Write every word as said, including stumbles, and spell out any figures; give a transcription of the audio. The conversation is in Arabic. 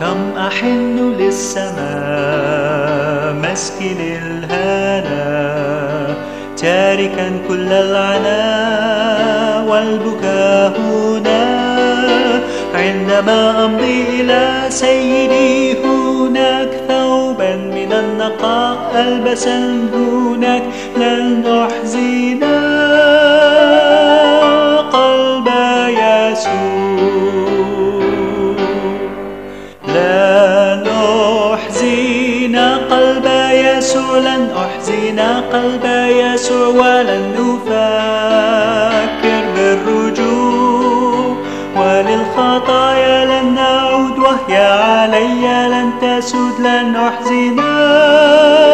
كم أحن للسماء مسكن الهنا، تاركا كل العناء والبكاء هنا، عندما أمضي إلى سيدي هناك، ثوبا من النقاء ألبسا هناك، لن أحزن قلب يسوع، لن أحزن قلب يسوع، لن أحزن قلب يسوع، ولن نفكر بالرجوع، وللخطايا لن نعود، وهي علي لن تسود، لن أحزن